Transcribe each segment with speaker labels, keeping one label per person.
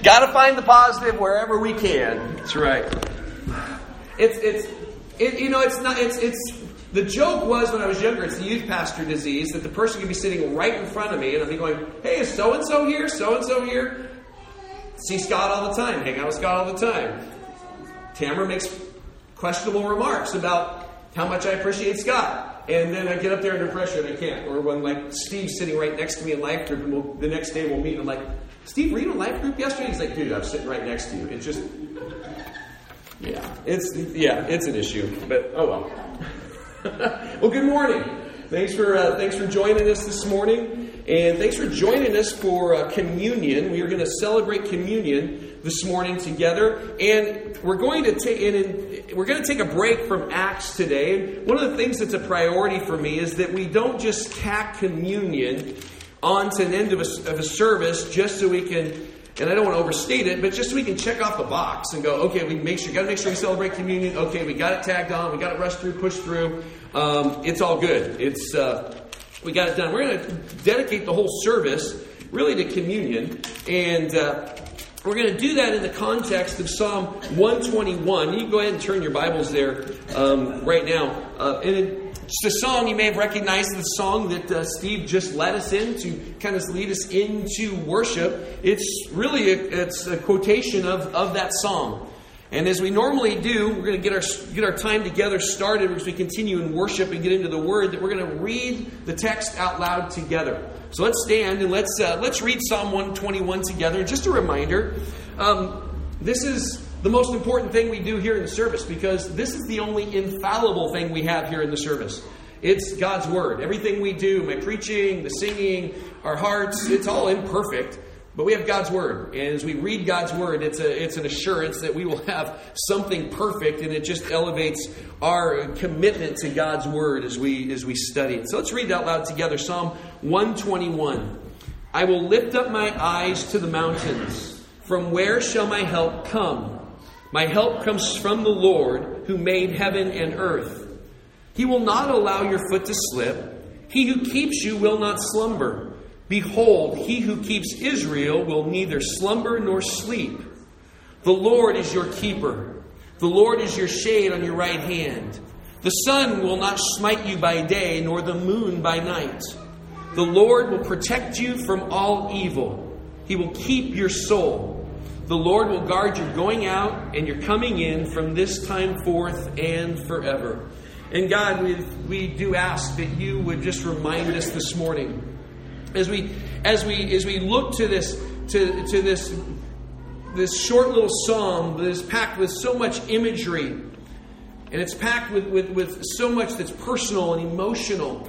Speaker 1: Got to find the positive wherever we can. That's right. The joke was when I was younger, it's the youth pastor disease, that the person could be sitting right in front of me and I'd be going, hey, is so-and-so here? So-and-so here? See Scott all the time. Hang out with Scott all the time. Tamara makes questionable remarks about how much I appreciate Scott. And then I get up there under pressure and I can't. Or when like Steve's sitting right next to me in life group and the next day we'll meet and I'm like, Steve, were you in life group yesterday? He's like, dude, I was sitting right next to you. It's just, it's an issue. But, oh well. Well, good morning. Thanks for joining us this morning. And thanks for joining us for communion. We are going to celebrate communion this morning together. And we're going to take a break from Acts today. And one of the things that's a priority for me is that we don't just tack communion onto an end of a service just so we can, and I don't want to overstate it, but just so we can check off the box and go, okay, got to make sure we celebrate communion. Okay, we got it tagged on. We got it rushed through, pushed through. It's all good. We got it done. We're going to dedicate the whole service really to communion. And we're going to do that in the context of Psalm 121. You can go ahead and turn your Bibles there right now. It's a song you may have recognized, the song that Steve just led us in to kind of lead us into worship. It's really a quotation of that song. And as we normally do, we're going to get our time together started as we continue in worship and get into the Word. That we're going to read the text out loud together. So let's stand and let's read Psalm 121 together. And just a reminder, this is the most important thing we do here in the service because this is the only infallible thing we have here in the service. It's God's Word. Everything we do, my preaching, the singing, our hearts, it's all imperfect. But we have God's Word. And as we read God's Word, it's an assurance that we will have something perfect. And it just elevates our commitment to God's Word as we study it. So let's read out loud together. Psalm 121. I will lift up my eyes to the mountains. From where shall my help come? My help comes from the Lord who made heaven and earth. He will not allow your foot to slip. He who keeps you will not slumber. Behold, he who keeps Israel will neither slumber nor sleep. The Lord is your keeper. The Lord is your shade on your right hand. The sun will not smite you by day, nor the moon by night. The Lord will protect you from all evil. He will keep your soul. The Lord will guard your going out and your coming in from this time forth and forever. And God, we do ask that you would just remind us this morning, as we look to this short little psalm that is packed with so much imagery, and it's packed with so much that's personal and emotional,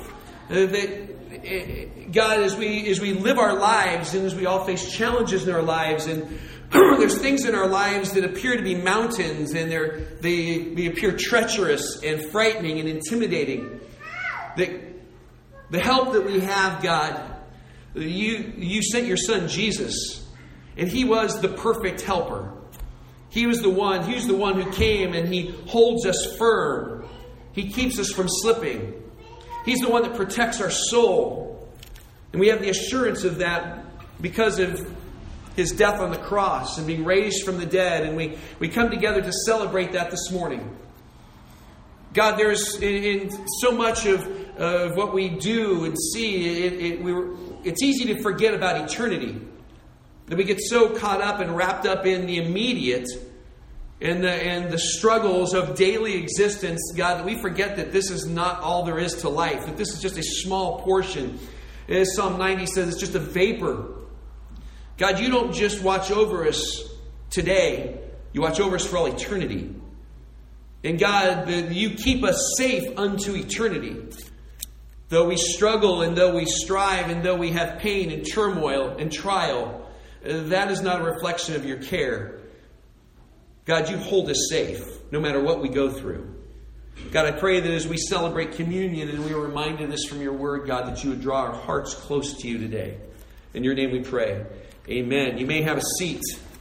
Speaker 1: that God, as we live our lives and as we all face challenges in our lives, and there's things in our lives that appear to be mountains, and they appear treacherous and frightening and intimidating. The help that we have, God, you sent your Son Jesus, and He was the perfect helper. He was the one who came and He holds us firm. He keeps us from slipping. He's the one that protects our soul. And we have the assurance of that because of His death on the cross and being raised from the dead. And we come together to celebrate that this morning. God, there's in so much of what we do and see, it's easy to forget about eternity. That we get so caught up and wrapped up in the immediate and the struggles of daily existence, God, that we forget that this is not all there is to life. That this is just a small portion. As Psalm 90 says, it's just a vapor. God, you don't just watch over us today. You watch over us for all eternity. And God, you keep us safe unto eternity. Though we struggle and though we strive and though we have pain and turmoil and trial, that is not a reflection of your care. God, you hold us safe no matter what we go through. God, I pray that as we celebrate communion and we are reminded of this from your word, God, that you would draw our hearts close to you today. In your name we pray. Amen. You may have a seat.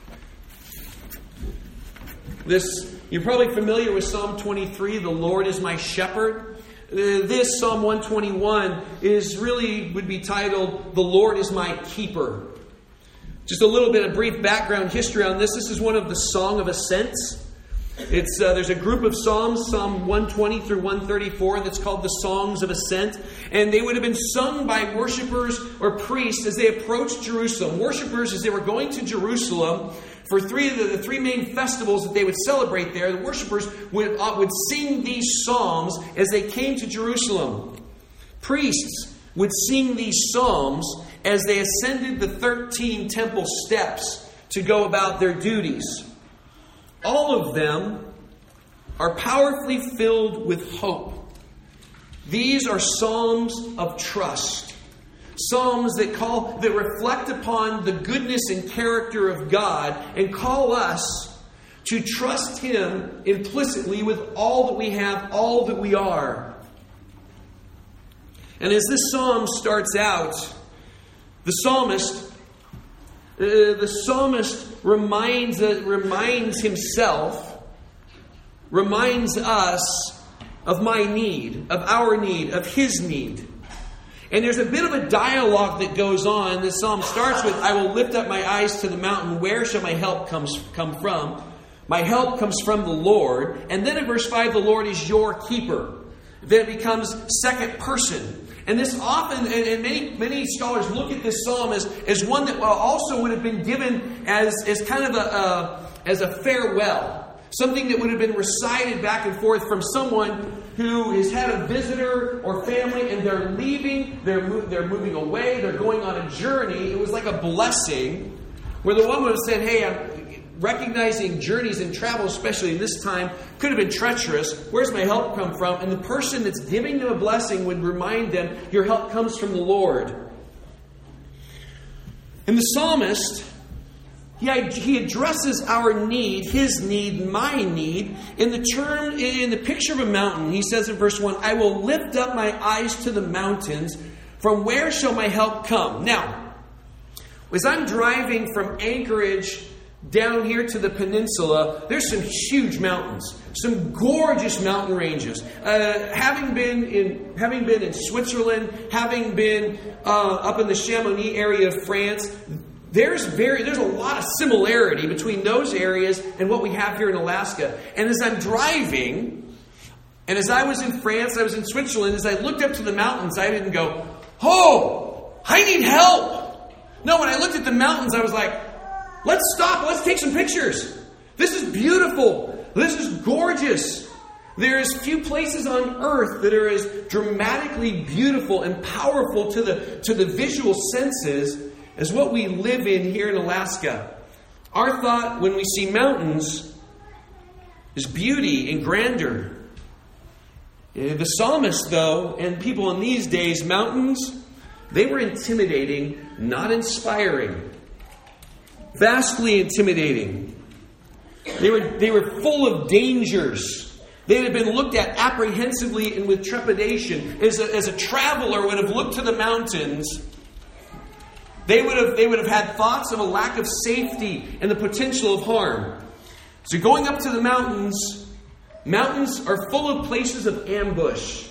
Speaker 1: You're probably familiar with Psalm 23, the Lord is my shepherd. This Psalm 121 would be titled, The Lord is my keeper. Just a little bit of brief background history on this. This is one of the Song of Ascents. There's a group of Psalms, Psalm 120 through 134, that's called the Songs of Ascent. And they would have been sung by worshipers or priests as they approached Jerusalem. Worshipers, as they were going to Jerusalem for the three main festivals that they would celebrate there, the worshipers would sing these psalms as they came to Jerusalem. Priests would sing these psalms as they ascended the 13 temple steps to go about their duties. All of them are powerfully filled with hope. These are psalms of trust. Psalms that reflect upon the goodness and character of God and call us to trust Him implicitly with all that we have, all that we are. And as this psalm starts out, the psalmist reminds us of my need, of our need, of His need. And there's a bit of a dialogue that goes on. This psalm starts with, I will lift up my eyes to the mountain. Where shall my help come from? My help comes from the Lord. And then in verse 5, the Lord is your keeper. Then it becomes second person. And this often, and many scholars look at this psalm as one that also would have been given as kind of a farewell. Something that would have been recited back and forth from someone who has had a visitor or family and they're leaving, they're moving away, they're going on a journey. It was like a blessing where the one would have said, hey, I'm recognizing journeys and travel, especially in this time, could have been treacherous. Where's my help come from? And the person that's giving them a blessing would remind them, your help comes from the Lord. And the psalmist, he addresses our need, his need, my need, in the picture of a mountain. He says in verse 1, I will lift up my eyes to the mountains. From where shall my help come? Now, as I'm driving from Anchorage down here to the peninsula, there's some huge mountains, some gorgeous mountain ranges. Having been in Switzerland, having been up in the Chamonix area of France, there's a lot of similarity between those areas and what we have here in Alaska. And as I'm driving, and as I was in France, I was in Switzerland, as I looked up to the mountains, I didn't go, oh, I need help. No, when I looked at the mountains, I was like, let's stop, let's take some pictures. This is beautiful. This is gorgeous. There is few places on earth that are as dramatically beautiful and powerful to the visual senses as what we live in here in Alaska. Our thought when we see mountains is beauty and grandeur. The psalmist, though, and people in these days, mountains, they were intimidating, not inspiring. Vastly intimidating. They were full of dangers. They had been looked at apprehensively and with trepidation. As a traveler would have looked to the mountains, they would have had thoughts of a lack of safety and the potential of harm. So going up to the mountains are full of places of ambush,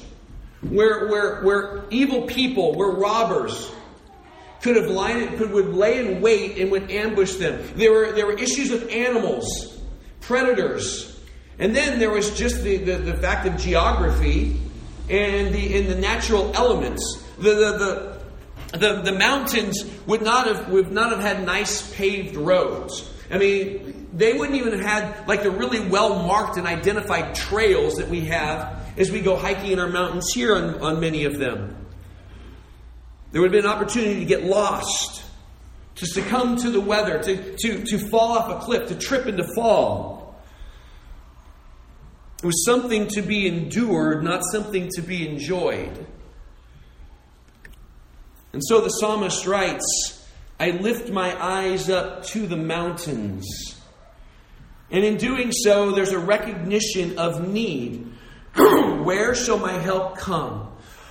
Speaker 1: where evil people, where robbers would lay in wait and would ambush them. There were issues of animals, predators, and then there was just the fact of geography and the natural elements. The mountains would not have had nice paved roads. I mean, they wouldn't even have had like the really well marked and identified trails that we have as we go hiking in our mountains here on many of them. There would have been an opportunity to get lost, to succumb to the weather, to fall off a cliff, to trip and to fall. It was something to be endured, not something to be enjoyed. And so the psalmist writes, I lift my eyes up to the mountains. And in doing so, there's a recognition of need. Where shall my help come?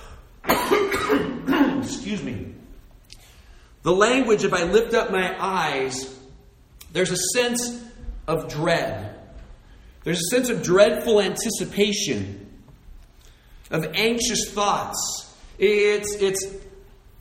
Speaker 1: Excuse me. The language of I lift up my eyes, there's a sense of dread. There's a sense of dreadful anticipation, of anxious thoughts. It's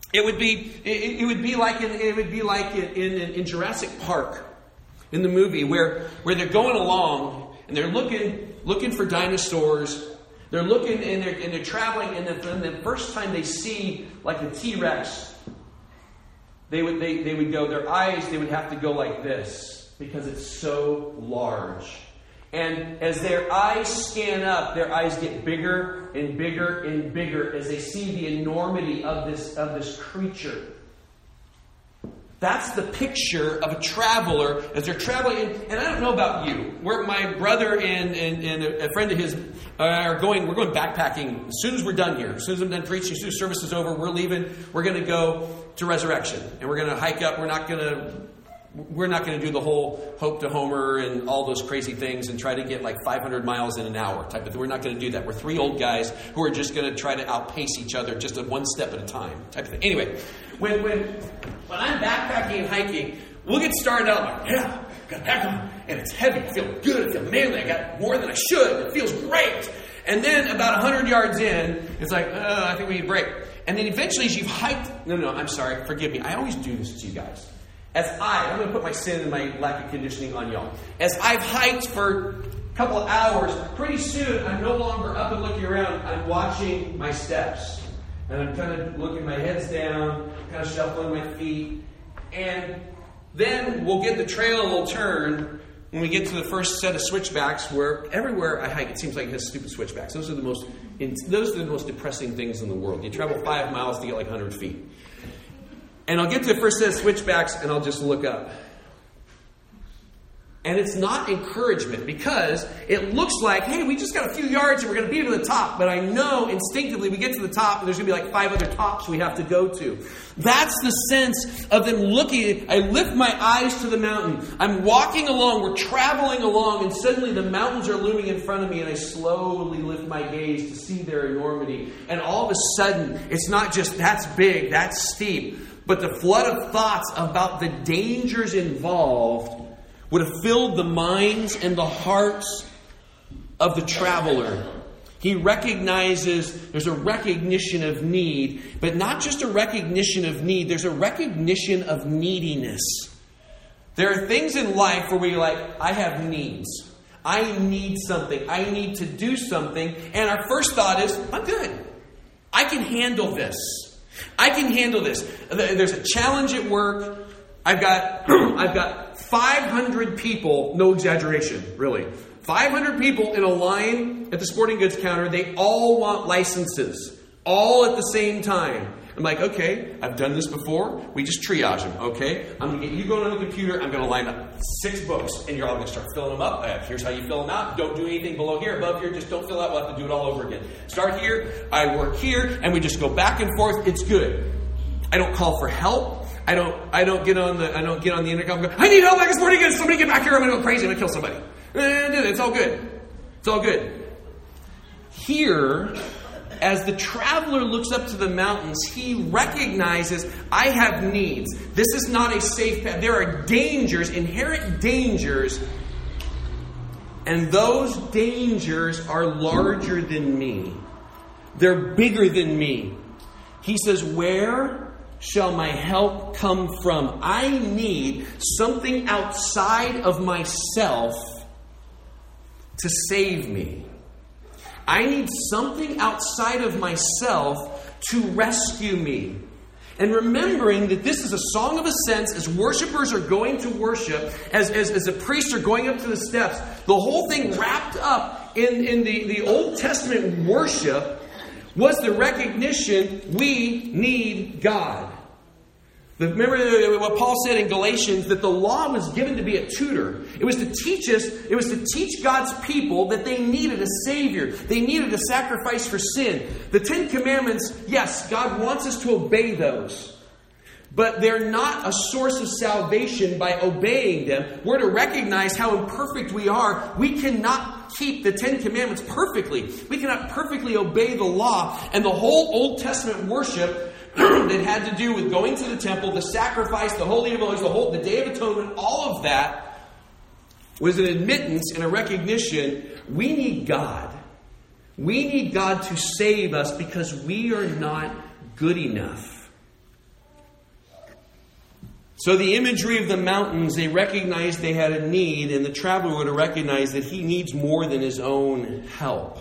Speaker 1: It would be like in Jurassic Park, in the movie, where they're going along and they're looking for dinosaurs. They're looking and they're traveling, and then the first time they see like a T-Rex, they would go, their eyes, they would have to go like this because it's so large. And as their eyes scan up, their eyes get bigger and bigger and bigger as they see the enormity of this creature. That's the picture of a traveler as they're traveling. And I don't know about you, where my brother and a friend of his we're going backpacking as soon as we're done here. As soon as I'm done preaching, as soon as service is over, we're leaving. We're going to go to Resurrection. And we're going to hike up. We're not going to do the whole Hope to Homer and all those crazy things and try to get like 500 miles in an hour type of thing. We're not going to do that. We're three old guys who are just going to try to outpace each other just one step at a time type of thing. Anyway, when I'm backpacking and hiking, we'll get started out like, yeah, got a pack on, and it's heavy. I feel good. I feel manly. I got more than I should. It feels great. And then about 100 yards in, it's like, I think we need a break. And then eventually as you've hiked, no, I'm sorry, forgive me. I always do this to you guys. I'm going to put my sin and my lack of conditioning on y'all. As I've hiked for a couple of hours, pretty soon I'm no longer up and looking around. I'm watching my steps. And I'm kind of looking, my head's down, kind of shuffling my feet. And then we'll get the trail will turn when we get to the first set of switchbacks, where everywhere I hike, it seems like it has stupid switchbacks. Those are the most depressing things in the world. You travel 5 miles to get like 100 feet. And I'll get to the first set of switchbacks and I'll just look up. And it's not encouragement, because it looks like, hey, we just got a few yards and we're going to be to the top. But I know instinctively we get to the top and there's going to be like 5 other tops we have to go to. That's the sense of them looking. I lift my eyes to the mountain. I'm walking along. We're traveling along. And suddenly the mountains are looming in front of me. And I slowly lift my gaze to see their enormity. And all of a sudden, it's not just that's big, that's steep. But the flood of thoughts about the dangers involved would have filled the minds and the hearts of the traveler. He recognizes there's a recognition of need, but not just a recognition of need, there's a recognition of neediness. There are things in life where we're like, I have needs. I need something. I need to do something. And our first thought is, I'm good. I can handle this. I can handle this. There's a challenge at work. I've got 500 people, no exaggeration, really. 500 people in a line at the sporting goods counter. They all want licenses, all at the same time. I'm like, okay, I've done this before. We just triage them, okay? I'm going to get you going on the computer. I'm going to line up 6 books, and you're all going to start filling them up. Here's how you fill them out. Don't do anything below here, above here. Just don't fill out. We'll have to do it all over again. Start here. I work here, and we just go back and forth. It's good. I don't call for help. I don't get on the intercom and go, I need help like a sporting goods. Somebody get back here. I'm going to go crazy. I'm going to kill somebody. It's all good. It's all good. Here, as the traveler looks up to the mountains, he recognizes, I have needs. This is not a safe path. There are dangers, inherent dangers, and those dangers are larger than me. They're bigger than me. He says, where shall my help come from? I need something outside of myself to save me. I need something outside of myself to rescue me. And remembering that this is a song of ascents, as worshipers are going to worship, as the priests are going up to the steps, the whole thing wrapped up in the Old Testament worship was the recognition we need God. Remember what Paul said in Galatians, that the law was given to be a tutor. It was to teach us, it was to teach God's people that they needed a Savior. They needed a sacrifice for sin. The 10 Commandments, yes, God wants us to obey those. But they're not a source of salvation by obeying them. We're to recognize how imperfect we are. We cannot keep the 10 Commandments perfectly. We cannot perfectly obey the law. And the whole Old Testament worship that had to do with going to the temple, the sacrifice, the Holy of Holies, the Day of Atonement, all of that was an admittance and a recognition. We need God. We need God to save us because we are not good enough. So the imagery of the mountains, they recognized they had a need, and the traveler would have recognized that he needs more than his own help.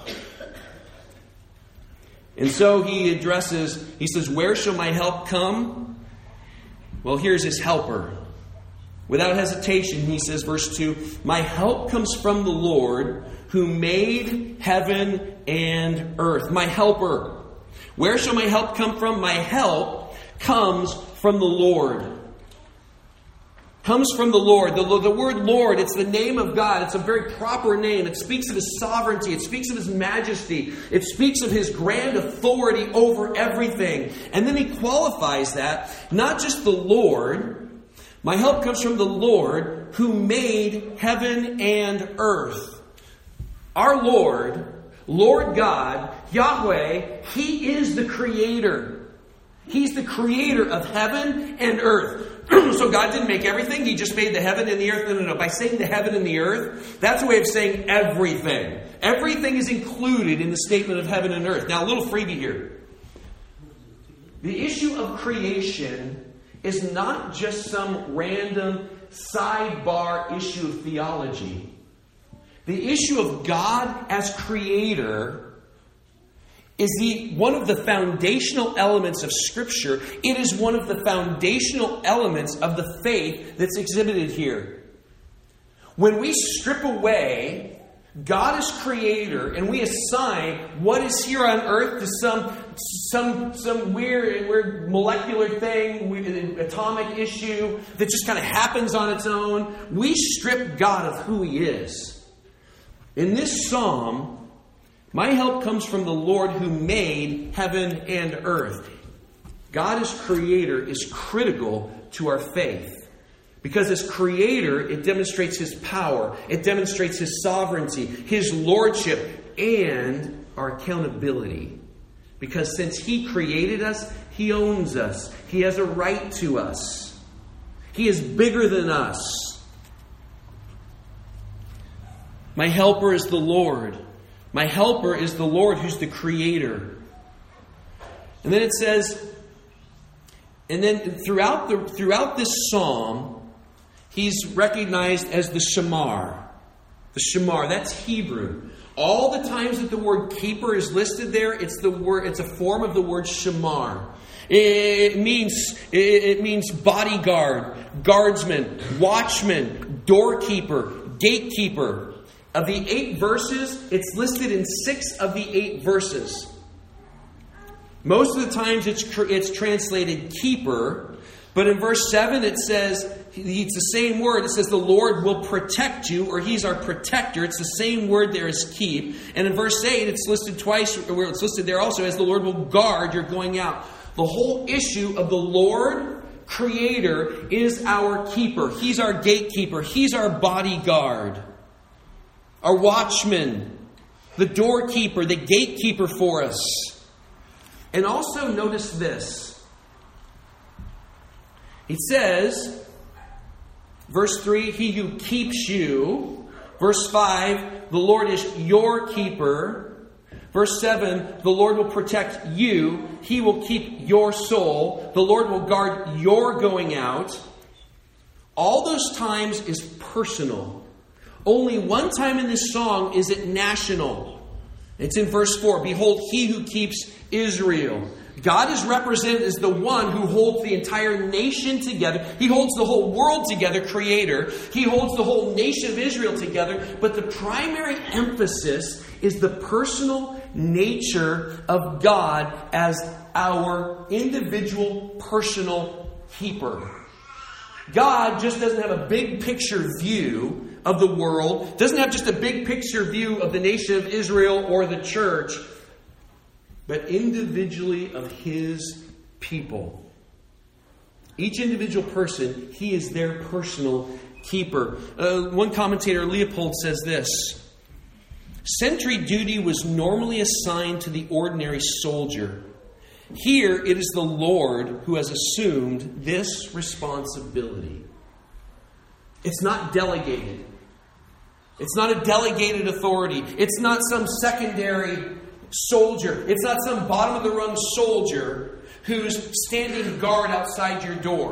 Speaker 1: And so he says, where shall my help come? Well, here's his helper. Without hesitation, he says, verse 2, my help comes from the Lord who made heaven and earth. My helper. Where shall my help come from? My help comes from the Lord. Comes from the Lord. The word Lord, it's the name of God. It's a very proper name. It speaks of His sovereignty. It speaks of His majesty. It speaks of His grand authority over everything. And then He qualifies that, not just the Lord. My help comes from the Lord who made heaven and earth. Our Lord, Lord God, Yahweh, He is the Creator. He's the Creator of heaven and earth. So God didn't make everything. He just made the heaven and the earth. No. By saying the heaven and the earth, that's a way of saying everything. Everything is included in the statement of heaven and earth. Now, a little freebie here. The issue of creation is not just some random sidebar issue of theology. The issue of God as Creator is one of the foundational elements of Scripture. It is one of the foundational elements of the faith that's exhibited here. When we strip away God as Creator and we assign what is here on earth to some weird molecular thing, an atomic issue that just kind of happens on its own, we strip God of who He is. In this psalm, my help comes from the Lord who made heaven and earth. God as Creator is critical to our faith. Because as Creator, it demonstrates His power. It demonstrates His sovereignty, His lordship, and our accountability. Because since He created us, He owns us. He has a right to us. He is bigger than us. My helper is the Lord. My helper is the Lord who's the Creator. And then it says, and then throughout this psalm, He's recognized as the Shamar. The Shamar, that's Hebrew. All the times that the word keeper is listed there, it's a form of the word Shamar. It means bodyguard, guardsman, watchman, doorkeeper, gatekeeper. Of the 8 verses, it's listed in 6 of the 8 verses. Most of the times it's translated keeper, but in verse 7 it says, it's the same word. It says the Lord will protect you, or He's our protector. It's the same word there as keep. And in verse 8 it's listed twice, where it's listed there also as the Lord will guard your going out. The whole issue of the Lord, Creator, is our keeper. He's our gatekeeper. He's our bodyguard. Our watchman, the doorkeeper, the gatekeeper for us. And also notice this. It says, verse 3, He who keeps you. Verse 5, the Lord is your keeper. Verse 7, the Lord will protect you. He will keep your soul. The Lord will guard your going out. All those times is personal. Only one time in this song is it national. It's in verse 4. Behold, He who keeps Israel. God is represented as the one who holds the entire nation together. He holds the whole world together, Creator. He holds the whole nation of Israel together. But the primary emphasis is the personal nature of God as our individual personal keeper. God just doesn't have a big picture view of the world, doesn't have just a big picture view of the nation of Israel or the church, but individually of His people. Each individual person, He is their personal keeper. One commentator, Leopold, says this: sentry duty was normally assigned to the ordinary soldier. Here it is the Lord who has assumed this responsibility. It's not delegated. It's not a delegated authority. It's not some secondary soldier. It's not some bottom of the rung soldier who's standing guard outside your door.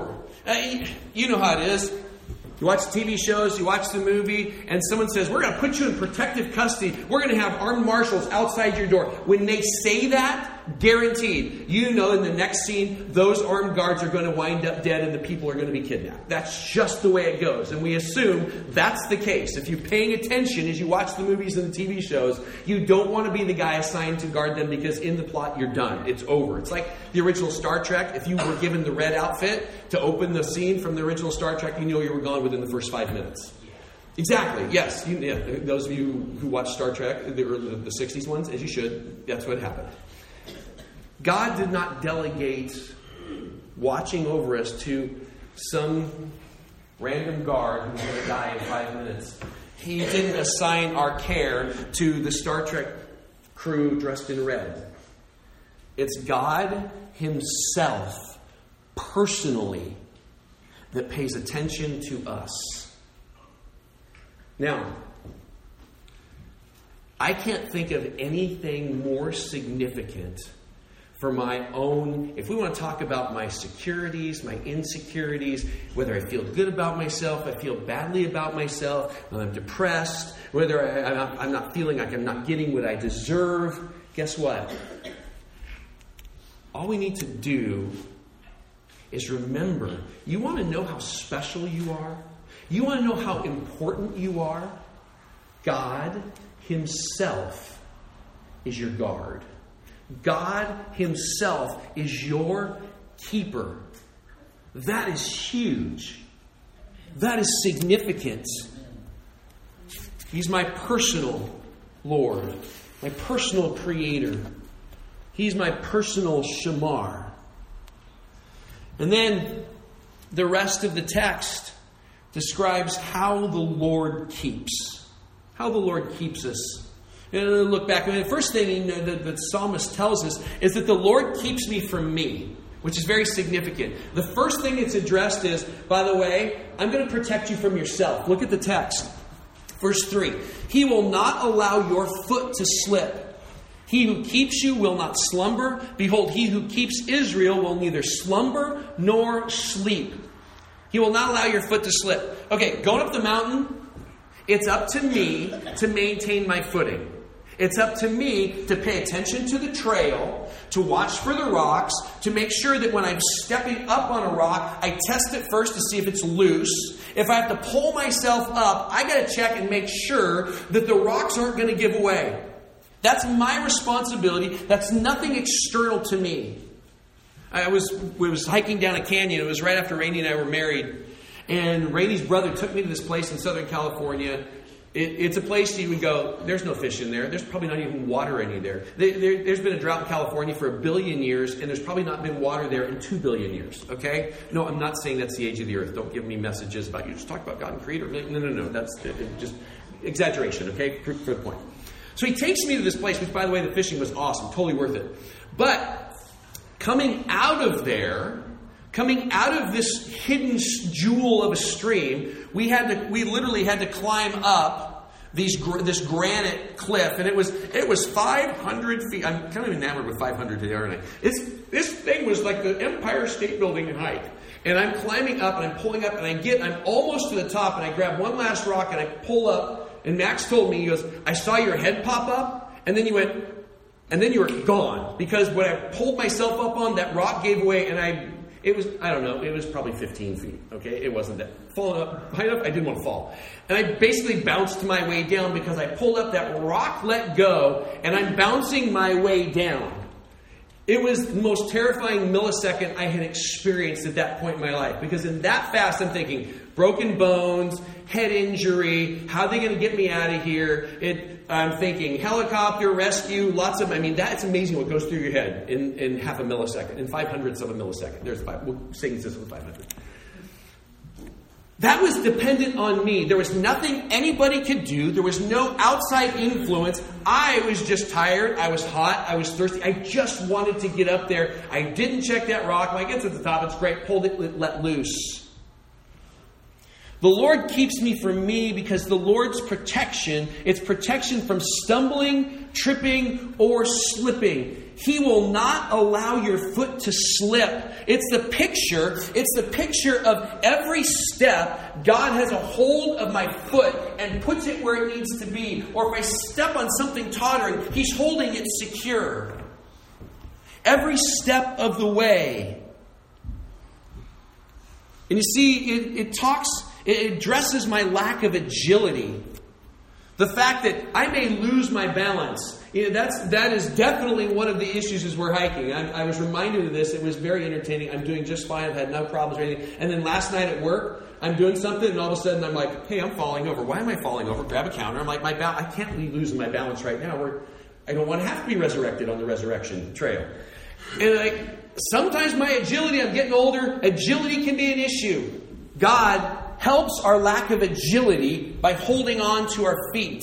Speaker 1: You know how it is. You watch TV shows, you watch the movie, and someone says, we're going to put you in protective custody. We're going to have armed marshals outside your door. When they say that, guaranteed, you know in the next scene, those armed guards are going to wind up dead and the people are going to be kidnapped. That's just the way it goes. And we assume that's the case. If you're paying attention as you watch the movies and the TV shows, you don't want to be the guy assigned to guard them because in the plot, you're done. It's over. It's like the original Star Trek. If you were given the red outfit to open the scene from the original Star Trek, you know you were gone within the first 5 minutes. Exactly. Yes. Those of you who watch Star Trek, the 60s ones, as you should, that's what happened. God did not delegate watching over us to some random guard who's going to die in 5 minutes. He didn't assign our care to the Star Trek crew dressed in red. It's God Himself, personally, that pays attention to us. Now, I can't think of anything more significant for my own, if we want to talk about my securities, my insecurities, whether I feel good about myself, I feel badly about myself, when I'm depressed, whether I'm not feeling like I'm not getting what I deserve, guess what? All we need to do is remember, you want to know how special you are? You want to know how important you are? God Himself is your guard. God Himself is your keeper. That is huge. That is significant. He's my personal Lord, my personal Creator. He's my personal Shamar. And then the rest of the text describes how the Lord keeps. How the Lord keeps us. And look back. The first thing the psalmist tells us is that the Lord keeps me from me, which is very significant. The first thing it's addressed is, by the way, I'm going to protect you from yourself. Look at the text. Verse 3. He will not allow your foot to slip. He who keeps you will not slumber. Behold, he who keeps Israel will neither slumber nor sleep. He will not allow your foot to slip. Okay, going up the mountain, it's up to me to maintain my footing. It's up to me to pay attention to the trail, to watch for the rocks, to make sure that when I'm stepping up on a rock, I test it first to see if it's loose. If I have to pull myself up, I got to check and make sure that the rocks aren't going to give away. That's my responsibility. That's nothing external to me. We was hiking down a canyon. It was right after Rainey and I were married. And Rainey's brother took me to this place in Southern California. It's a place you would go, there's no fish in there. There's probably not even water any there. There's been a drought in California for 1 billion years, and there's probably not been water there in 2 billion years. Okay? No, I'm not saying that's the age of the earth. Don't give me messages about you just talk about God and Creator. No. That's just exaggeration, okay? For the point. So he takes me to this place, which, by the way, the fishing was awesome. Totally worth it. But coming out of this hidden jewel of a stream, we literally had to climb up this granite cliff, and it was 500 feet. I'm kind of enamored with 500 today, aren't I? This thing was like the Empire State Building in height. And I'm climbing up, and I'm pulling up, and I'm almost to the top, and I grab one last rock, and I pull up. And Max told me, he goes, I saw your head pop up, and then you were gone. Because when I pulled myself up on, that rock gave away, and it was probably 15 feet. Okay, it wasn't that. Falling up high enough, I didn't want to fall. And I basically bounced my way down because I pulled up, that rock let go, and I'm bouncing my way down. It was the most terrifying millisecond I had experienced at that point in my life. Because in that fast, I'm thinking, broken bones, head injury, how are they going to get me out of here? I'm thinking, helicopter, rescue, that's amazing what goes through your head in half a millisecond, in 500ths of a millisecond. There's we'll sing this with 500. That was dependent on me. There was nothing anybody could do. There was no outside influence. I was just tired. I was hot. I was thirsty. I just wanted to get up there. I didn't check that rock. When I get to the top, it's great. Pulled it, let loose. The Lord keeps me from me because the Lord's protection, it's protection from stumbling, tripping, or slipping. He will not allow your foot to slip. It's the picture of every step, God has a hold of my foot and puts it where it needs to be. Or if I step on something tottering, He's holding it secure. Every step of the way. And you see, it addresses my lack of agility. The fact that I may lose my balance. That is definitely one of the issues as we're hiking. I was reminded of this. It was very entertaining. I'm doing just fine. I've had no problems or anything. And then last night at work, I'm doing something, and all of a sudden I'm like, hey, I'm falling over. Why am I falling over? Grab a counter. I'm like, I can't be losing my balance right now. I don't want to have to be resurrected on the resurrection trail. And sometimes my agility, I'm getting older, agility can be an issue. God helps our lack of agility by holding on to our feet.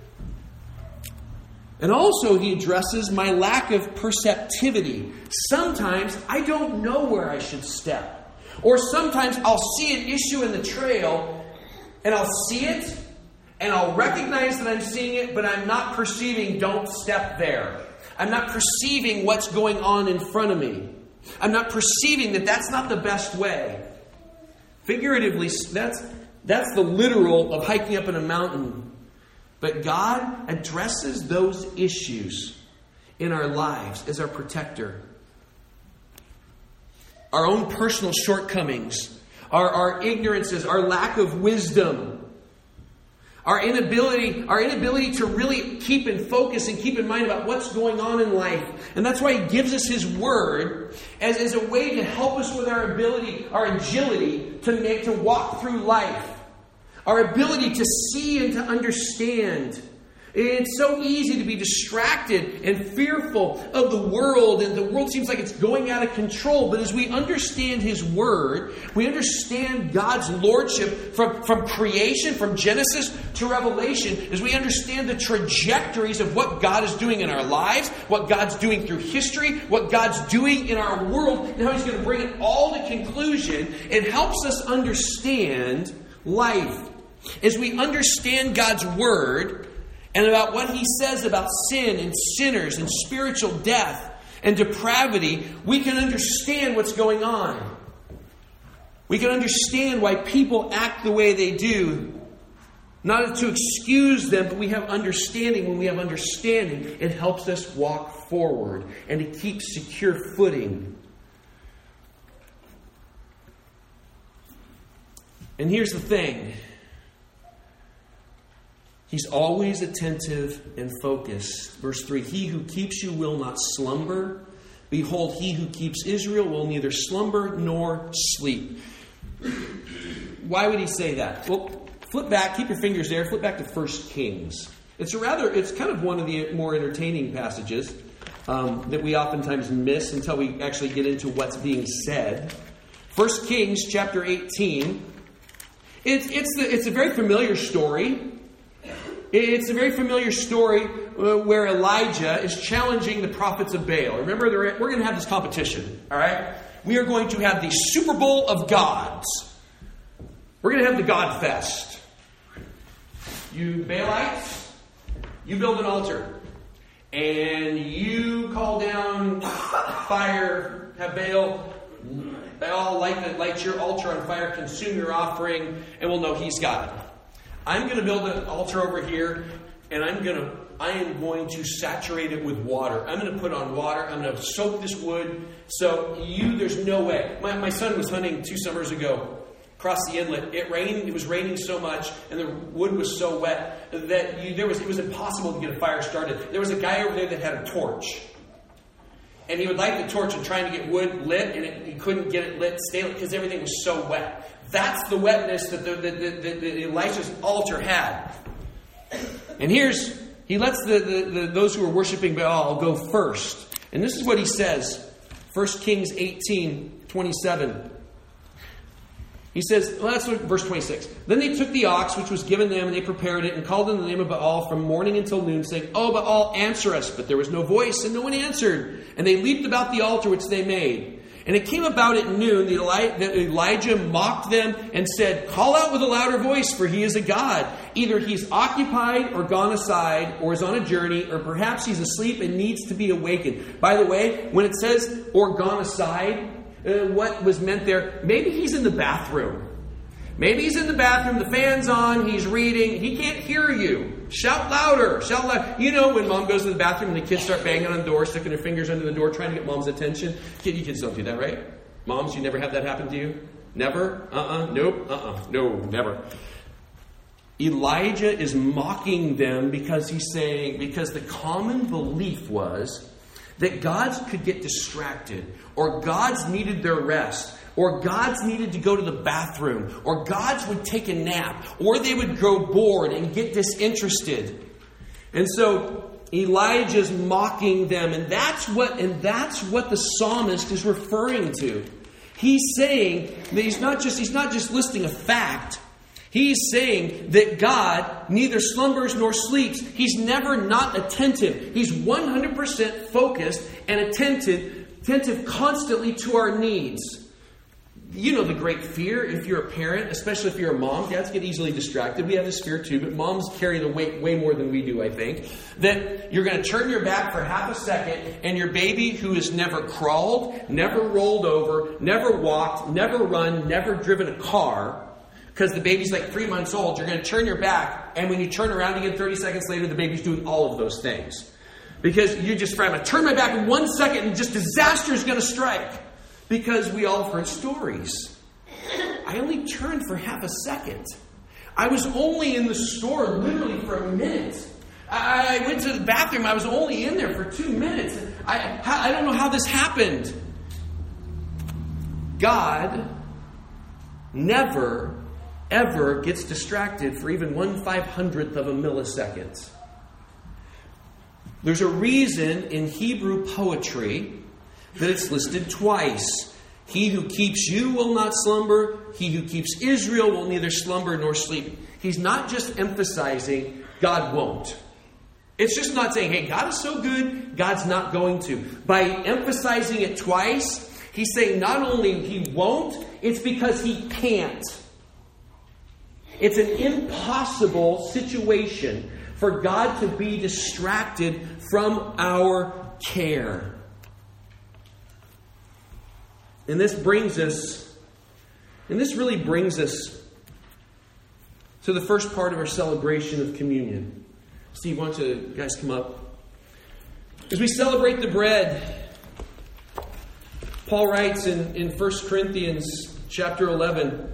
Speaker 1: And also He addresses my lack of perceptivity. Sometimes I don't know where I should step. Or sometimes I'll see an issue in the trail and I'll see it and I'll recognize that I'm seeing it, but I'm not perceiving, don't step there. I'm not perceiving what's going on in front of me. I'm not perceiving that that's not the best way. Figuratively, that's the literal of hiking up in a mountain. But God addresses those issues in our lives as our protector. Our own personal shortcomings, our ignorances, our lack of wisdom, our inability to really keep in focus and keep in mind about what's going on in life. And that's why He gives us His Word as a way to help us with our ability, our agility to walk through life. Our ability to see and to understand. It's so easy to be distracted and fearful of the world, and the world seems like it's going out of control. But as we understand His Word, we understand God's lordship from creation, from Genesis to Revelation, as we understand the trajectories of what God is doing in our lives, what God's doing through history, what God's doing in our world, and how He's going to bring it all to conclusion, it helps us understand life. As we understand God's Word and about what He says about sin and sinners and spiritual death and depravity, we can understand what's going on. We can understand why people act the way they do. Not to excuse them, but we have understanding. When we have understanding, it helps us walk forward and to keep secure footing. And here's the thing. He's always attentive and focused. Verse 3, He who keeps you will not slumber. Behold, He who keeps Israel will neither slumber nor sleep. Why would He say that? Well, flip back, keep your fingers there, flip back to 1 Kings. It's kind of one of the more entertaining passages that we oftentimes miss until we actually get into what's being said. 1 Kings chapter 18. It's a very familiar story. It's a very familiar story where Elijah is challenging the prophets of Baal. Remember, we're going to have this competition, all right? We are going to have the Super Bowl of gods. We're going to have the God Fest. You Baalites, you build an altar. And you call down fire, have Baal light your altar on fire, consume your offering, and we'll know he's God. I'm going to build an altar over here, and I am going to saturate it with water. I'm going to put on water. I'm going to soak this wood. So there's no way. My son was hunting 2 summers ago across the inlet. It rained. It was raining so much, and the wood was so wet that it was impossible to get a fire started. There was a guy over there that had a torch. And he would light the torch and trying to get wood lit, and he couldn't get it lit stale because everything was so wet. That's the wetness that the Elisha's altar had. And he lets those who are worshiping Baal go first. And this is what he says. 1 Kings 18:27. He says, let's look at verse 26. Then they took the ox which was given them, and they prepared it, and called on the name of Baal from morning until noon, saying, "O Baal, answer us." But there was no voice, and no one answered. And they leaped about the altar which they made. And it came about at noon that Elijah mocked them and said, "Call out with a louder voice, for he is a god. Either he's occupied or gone aside, or is on a journey, or perhaps he's asleep and needs to be awakened." By the way, when it says, "or gone aside," what was meant there, maybe he's in the bathroom. Maybe he's in the bathroom, the fan's on, he's reading, he can't hear you. Shout louder, shout louder. You know when mom goes to the bathroom and the kids start banging on the door, sticking their fingers under the door, trying to get mom's attention? You kids don't do that, right? Moms, you never have that happen to you? Never? Nope. No, never. Elijah is mocking them because the common belief was that gods could get distracted, or gods needed their rest, or gods needed to go to the bathroom, or gods would take a nap, or they would grow bored and get disinterested. And so Elijah's mocking them, and that's what the psalmist is referring to. He's saying that he's not just listing a fact. He's saying that God neither slumbers nor sleeps. He's never not attentive. He's 100% focused and attentive constantly to our needs. You know the great fear if you're a parent, especially if you're a mom. Dads get easily distracted. We have this fear too, but moms carry the weight way more than we do, I think. That you're going to turn your back for half a second and your baby, who has never crawled, never rolled over, never walked, never run, never driven a car, because the baby's like 3 months old, you're going to turn your back, and when you turn around again 30 seconds later, the baby's doing all of those things. Because you just I'm going to turn my back in 1 second and just disaster is going to strike. Because we all have heard stories. I only turned for half a second. I was only in the store literally for a minute. I went to the bathroom. I was only in there for 2 minutes. I don't know how this happened. God never, ever gets distracted for even 1/500th of a millisecond. There's a reason in Hebrew poetry that it's listed twice. He who keeps you will not slumber. He who keeps Israel will neither slumber nor sleep. He's not just emphasizing God won't. It's just not saying, hey, God is so good, God's not going to. By emphasizing it twice, he's saying not only he won't, it's because he can't. It's an impossible situation for God to be distracted from our care. And this really brings us to the first part of our celebration of communion. Steve, why don't you guys come up? As we celebrate the bread, Paul writes in 1 Corinthians chapter 11,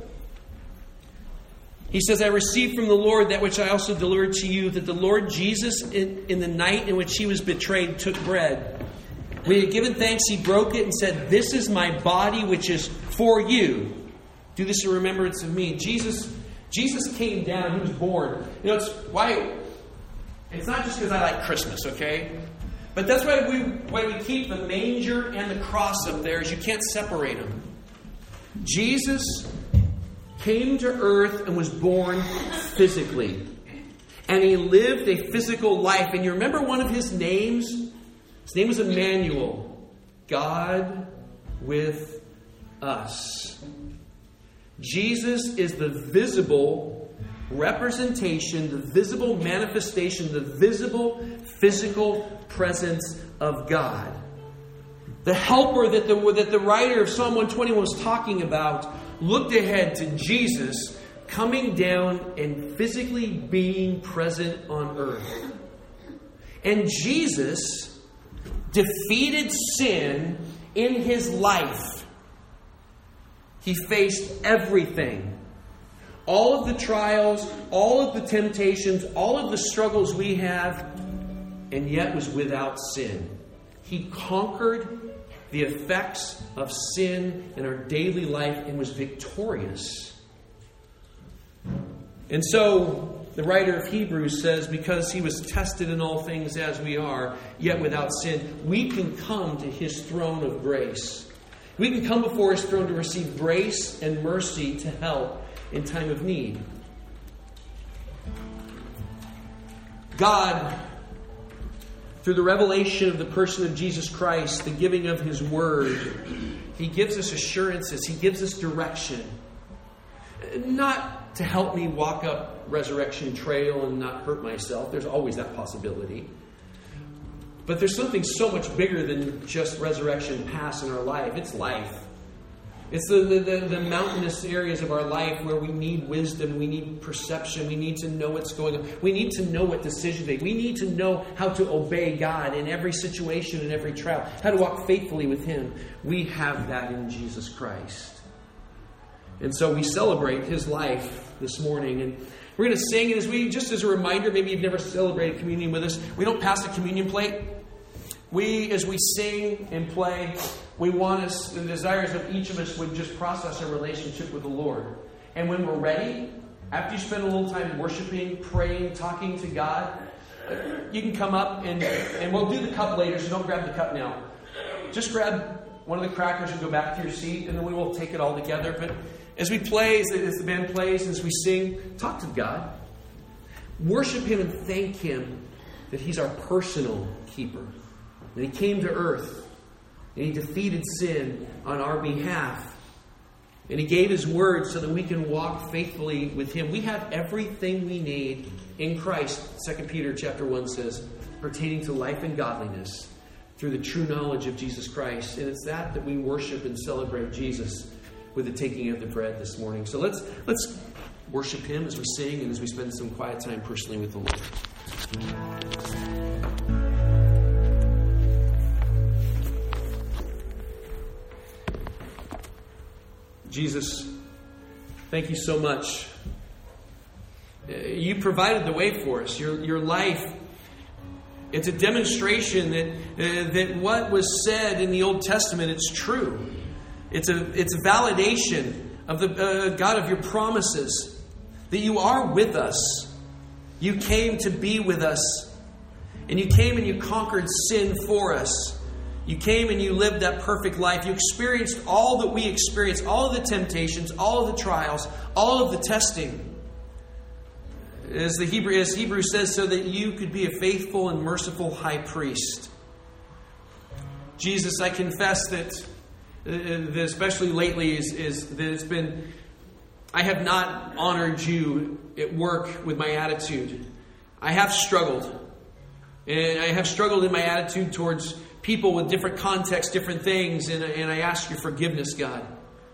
Speaker 1: he says, "I received from the Lord that which I also delivered to you, that the Lord Jesus, in the night in which he was betrayed, took bread. When he had given thanks, he broke it and said, 'This is my body, which is for you. Do this in remembrance of me.'" Jesus came down. He was born. You know, it's not just because I like Christmas, okay? But that's why we keep the manger and the cross up there, is you can't separate them. Jesus came to earth and was born physically. And he lived a physical life. And you remember one of his names? His name was Emmanuel, God with us. Jesus is the visible representation, the visible manifestation, the visible physical presence of God. The helper that the writer of Psalm 121 was talking about looked ahead to Jesus coming down and physically being present on earth. And Jesus defeated sin in his life. He faced everything. All of the trials, all of the temptations, all of the struggles we have, and yet was without sin. He conquered the effects of sin in our daily life and was victorious. And so the writer of Hebrews says, because he was tested in all things as we are, yet without sin, we can come to his throne of grace. We can come before his throne to receive grace and mercy to help in time of need. God, through the revelation of the person of Jesus Christ, the giving of his word, He gives us assurances. He gives us direction. Not to help me walk up resurrection trail and not hurt myself. There's always that possibility. But there's something so much bigger than just resurrection pass in our life. It's life. It's the mountainous areas of our life where we need wisdom, we need perception, we need to know what's going on. We need to know what decision to make. We need to know how to obey God in every situation, in every trial, how to walk faithfully with Him. We have that in Jesus Christ. And so we celebrate His life this morning. And we're going to sing, and just as a reminder, maybe you've never celebrated communion with us, we don't pass a communion plate. As we sing and play, we want us, the desires of each of us would just process our relationship with the Lord. And when we're ready, after you spend a little time worshiping, praying, talking to God, you can come up and we'll do the cup later, so don't grab the cup now. Just grab one of the crackers and go back to your seat, and then we will take it all together. But as we play, as the band plays, as we sing, talk to God. Worship Him and thank Him that He's our personal keeper. That He came to earth and He defeated sin on our behalf. And He gave His word so that we can walk faithfully with Him. We have everything we need in Christ, 2 Peter chapter 1 says, pertaining to life and godliness through the true knowledge of Jesus Christ. And it's that we worship and celebrate Jesus with the taking of the bread this morning. So let's worship Him as we sing and as we spend some quiet time personally with the Lord. Jesus, thank you so much. You provided the way for us. Your life, it's a demonstration that what was said in the Old Testament, it's true. It's a validation of the God of your promises, that you are with us. You came to be with us. And you came and you conquered sin for us. You came and you lived that perfect life. You experienced all that we experienced, all of the temptations, all of the trials, all of the testing. As Hebrews says, so that you could be a faithful and merciful high priest. Jesus, I confess that especially lately is that it's been, I have not honored you at work with my attitude. I have struggled. And I have struggled in my attitude towards people with different contexts, different things, and I ask your forgiveness, God.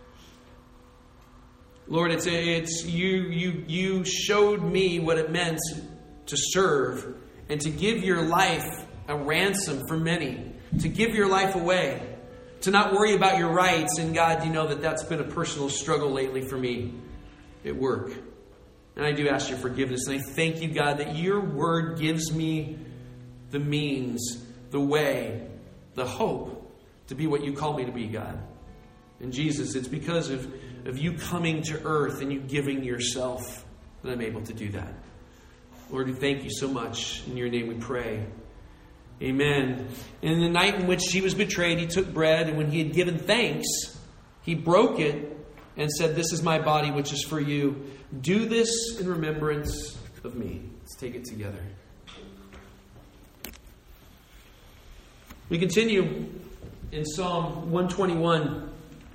Speaker 1: Lord, it's you showed me what it meant to serve and to give your life a ransom for many, to give your life away, to not worry about your rights. And God, you know that's been a personal struggle lately for me at work. And I do ask your forgiveness, and I thank you, God, that your word gives me the means, the way, the hope to be what you call me to be, God. And Jesus, it's because of you coming to earth and you giving yourself that I'm able to do that. Lord, we thank you so much. In your name we pray. Amen. And in the night in which he was betrayed, he took bread, and when he had given thanks, he broke it and said, "This is my body, which is for you. Do this in remembrance of me." Let's take it together. We continue in Psalm 121.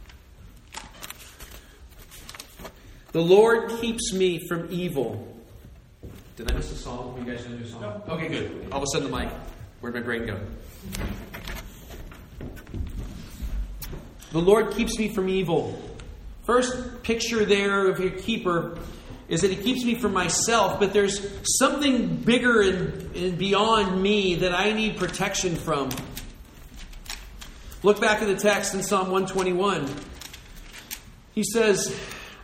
Speaker 1: The Lord keeps me from evil. Did I miss a song? You guys didn't do a song? No. Okay, good. All of a sudden the mic. Where'd my brain go? The Lord keeps me from evil. First picture there of your keeper is that he keeps me from myself, but there's something bigger and beyond me that I need protection from. Look back at the text in Psalm 121. He says,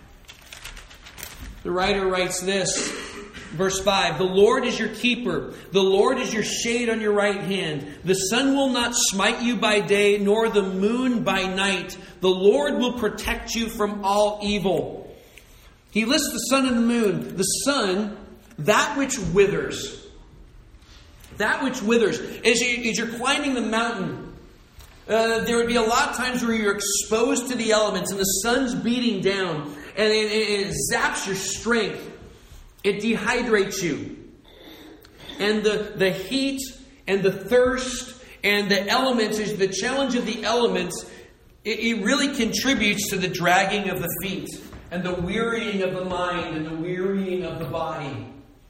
Speaker 1: the writer writes this, verse 5, "The Lord is your keeper. The Lord is your shade on your right hand. The sun will not smite you by day, nor the moon by night. The Lord will protect you from all evil." He lists the sun and the moon. The sun, that which withers. That which withers. As you're climbing the mountain, there would be a lot of times where you're exposed to the elements and the sun's beating down and it zaps your strength. It dehydrates you. And the heat and the thirst and the elements, the challenge of the elements it really contributes to the dragging of the feet and the wearying of the mind and the wearying of the body.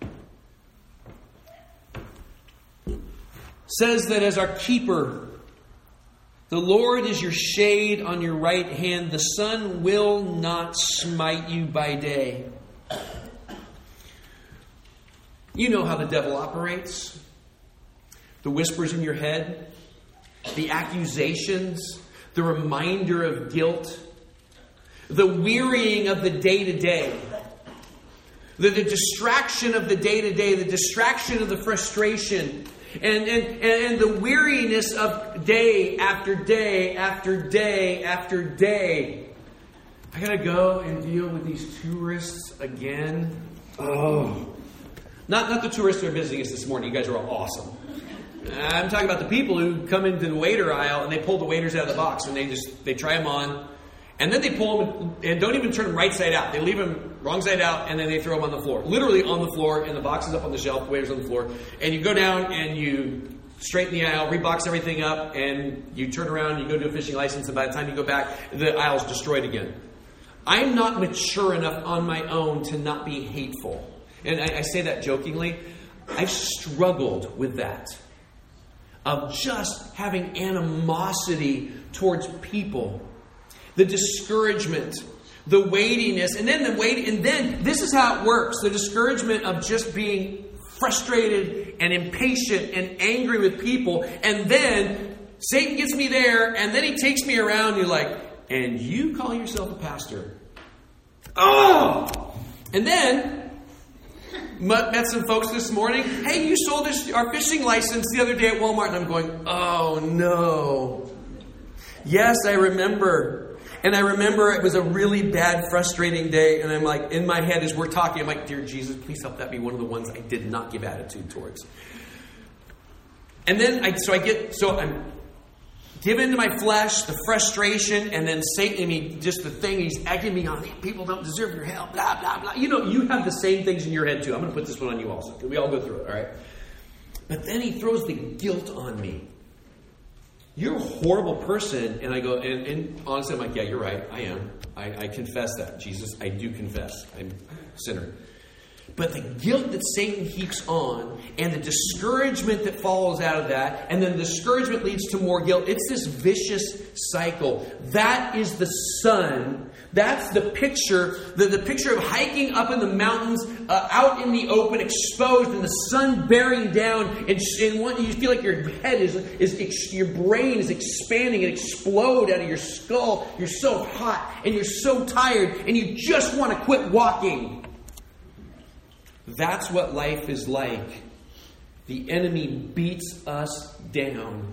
Speaker 1: Says that as our keeper, the Lord is your shade on your right hand. The sun will not smite you by day. You know how the devil operates. The whispers in your head, the accusations, the reminder of guilt, the wearying of the day-to-day, the distraction of the day-to-day, the distraction of the frustration, and the weariness of day after day after day after day. I gotta go and deal with these tourists again. Oh. Not the tourists who are visiting us this morning. You guys are all awesome. I'm talking about the people who come into the waiter aisle and they pull the waiters out of the box and they try them on. And then they pull them and don't even turn them right side out. They leave them wrong side out and then they throw them on the floor. Literally on the floor, and the box is up on the shelf, the waiter's on the floor. And you go down and you straighten the aisle, rebox everything up, and you turn around and you go do a fishing license, and by the time you go back, the aisle's destroyed again. I'm not mature enough on my own to not be hateful. And I say that jokingly. I've struggled with that. Of just having animosity towards people. The discouragement, the weightiness, and then this is how it works. The discouragement of just being frustrated and impatient and angry with people. And then Satan gets me there, and then he takes me around, and you're like, and you call yourself a pastor. Oh! And then met some folks this morning. Hey, you sold our fishing license the other day at Walmart. And I'm going, oh no. Yes, I remember. And I remember it was a really bad, frustrating day. And I'm like, in my head as we're talking, I'm like, dear Jesus, please help that be one of the ones I did not give attitude towards. And then I'm given to my flesh, the frustration, and then Satan, just the thing he's egging me on. People don't deserve your help, blah, blah, blah. You know, you have the same things in your head too. I'm going to put this one on you also. We all go through it, all right? But then he throws the guilt on me. You're a horrible person. And I go, and honestly, I'm like, yeah, you're right. I am. I confess that. Jesus, I do confess. I'm a sinner. But the guilt that Satan heaps on and the discouragement that follows out of that, and then the discouragement leads to more guilt. It's this vicious cycle. That is the sun. That's the picture. The picture of hiking up in the mountains, out in the open, exposed, and the sun bearing down, and you feel like your head your brain is expanding and explode out of your skull. You're so hot and you're so tired, and you just want to quit walking. That's what life is like. The enemy beats us down.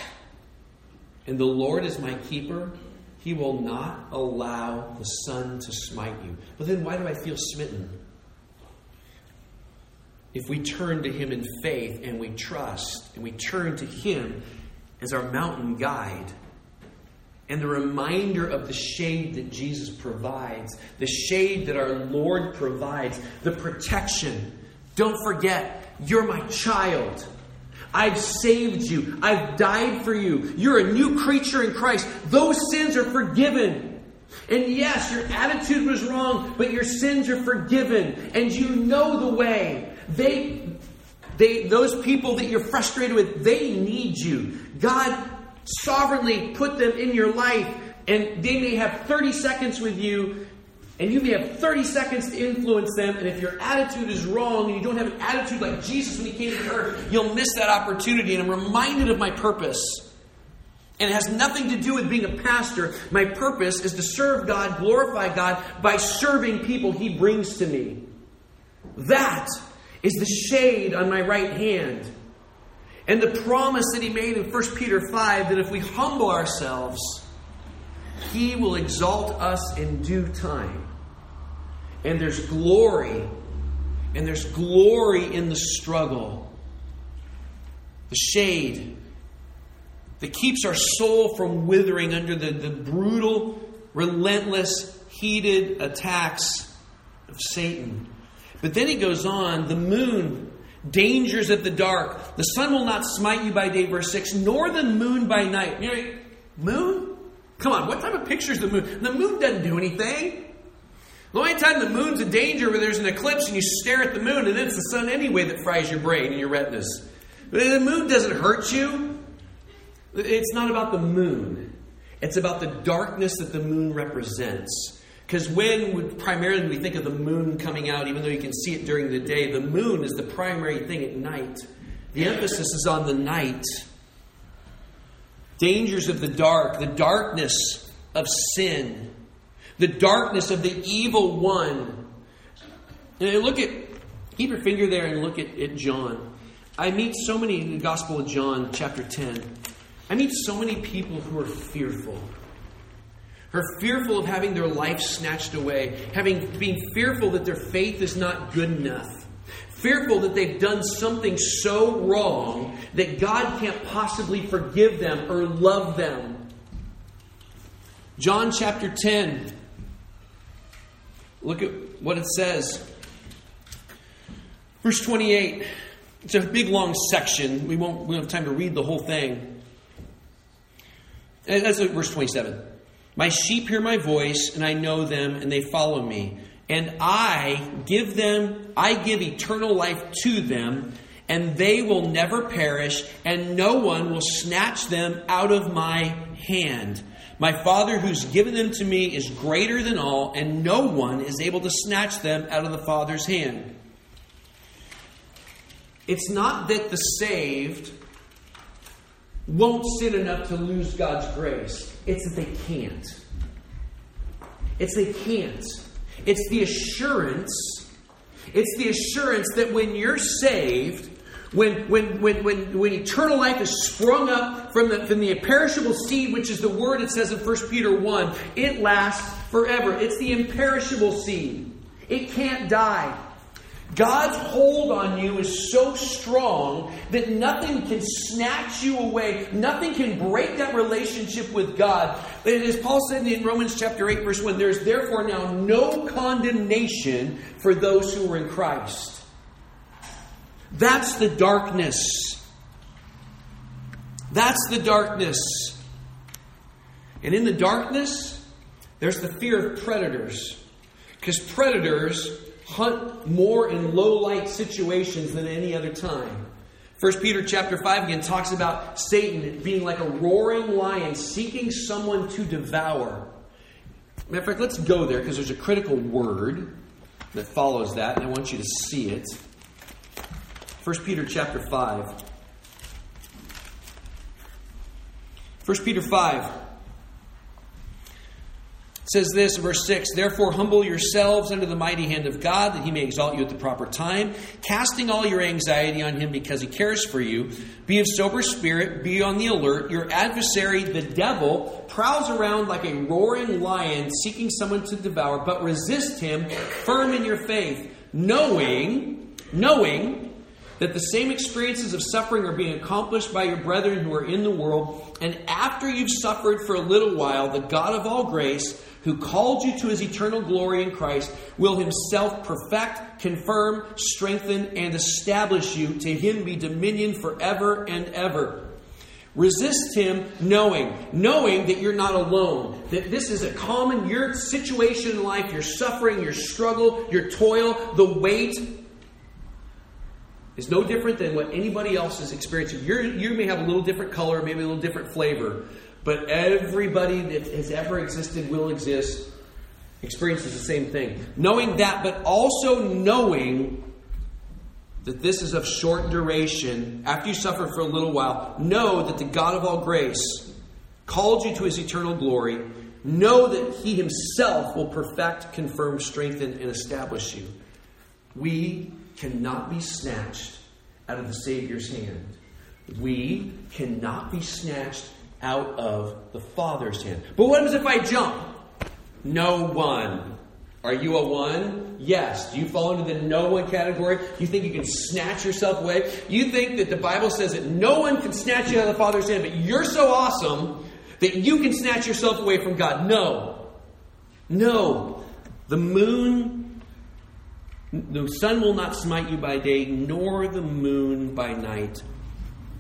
Speaker 1: And the Lord is my keeper. He will not allow the sun to smite you. But then why do I feel smitten? If we turn to Him in faith and we trust and we turn to Him as our mountain guide, and the reminder of the shade that Jesus provides, the shade that our Lord provides, the protection. Don't forget, you're my child. I've saved you. I've died for you. You're a new creature in Christ. Those sins are forgiven. And yes, your attitude was wrong, but your sins are forgiven. And you know the way. Those people that you're frustrated with, they need you. God sovereignly put them in your life, and they may have 30 seconds with you, and you may have 30 seconds to influence them. And if your attitude is wrong and you don't have an attitude like Jesus when He came to earth, you'll miss that opportunity. And I'm reminded of my purpose. And it has nothing to do with being a pastor. My purpose is to serve God, glorify God by serving people He brings to me. That is the shade on my right hand. And the promise that He made in 1 Peter 5, that if we humble ourselves, He will exalt us in due time. And there's glory. And there's glory in the struggle. The shade that keeps our soul from withering under the brutal, relentless, heated attacks of Satan. But then he goes on, the moon, dangers of the dark. The sun will not smite you by day, verse 6, nor the moon by night. You know, moon? Come on, what type of picture is the moon? The moon doesn't do anything. The only time the moon's in danger where there's an eclipse and you stare at the moon, and then it's the sun anyway that fries your brain and your retinas. The moon doesn't hurt you. It's not about the moon. It's about the darkness that the moon represents. Because primarily we think of the moon coming out, even though you can see it during the day, the moon is the primary thing at night. The emphasis is on the night. Dangers of the dark, the darkness of sin, the darkness of the evil one. And keep your finger there and look at John. I meet so many in the Gospel of John, chapter 10. I meet so many people who are fearful. Who are fearful of having their life snatched away. Being fearful that their faith is not good enough. Fearful that they've done something so wrong that God can't possibly forgive them or love them. John chapter 10. Look at what it says. Verse 28. It's a big long section. We don't have time to read the whole thing. That's verse 27. My sheep hear my voice, and I know them, and they follow me. And I give eternal life to them, and they will never perish, and no one will snatch them out of my hand. My Father who's given them to me is greater than all, and no one is able to snatch them out of the Father's hand. It's not that the saved won't sin enough to lose God's grace. It's that they can't. It's they can't. It's the assurance. It's the assurance that when you're saved, when eternal life is sprung up from the imperishable seed, which is the word it says in 1 Peter 1, it lasts forever. It's the imperishable seed. It can't die. God's hold on you is so strong that nothing can snatch you away. Nothing can break that relationship with God. As Paul said in Romans chapter 8, verse 1, there is therefore now no condemnation for those who are in Christ. That's the darkness. That's the darkness. And in the darkness, there's the fear of predators. Because predators hunt more in low-light situations than any other time. 1 Peter chapter 5 again talks about Satan being like a roaring lion seeking someone to devour. Matter of fact, let's go there because there's a critical word that follows that, and I want you to see it. 1 Peter chapter 5. 1 Peter 5. It says this in verse 6, therefore humble yourselves under the mighty hand of God, that He may exalt you at the proper time, casting all your anxiety on Him because He cares for you. Be of sober spirit, be on the alert. Your adversary, the devil, prowls around like a roaring lion, seeking someone to devour, but resist him, firm in your faith, knowing that the same experiences of suffering are being accomplished by your brethren who are in the world. And after you've suffered for a little while, the God of all grace, who called you to His eternal glory in Christ, will Himself perfect, confirm, strengthen, and establish you. To Him be dominion forever and ever. Resist him knowing that you're not alone. That this is a common, your situation in life, your suffering, your struggle, your toil, the weight is no different than what anybody else is experiencing. You may have a little different color, maybe a little different flavor, but everybody that has ever existed, will exist, experiences the same thing. Knowing that, but also knowing that this is of short duration. After you suffer for a little while, know that the God of all grace called you to His eternal glory. Know that He Himself will perfect, confirm, strengthen, and establish you. We cannot be snatched out of the Savior's hand. We cannot be snatched out of the Father's hand. But what happens if I jump? No one. Are you a one? Yes. Do you fall into the no one category? You think you can snatch yourself away? You think that the Bible says that no one can snatch you out of the Father's hand, but you're so awesome that you can snatch yourself away from God. No. No. The sun will not smite you by day, nor the moon by night.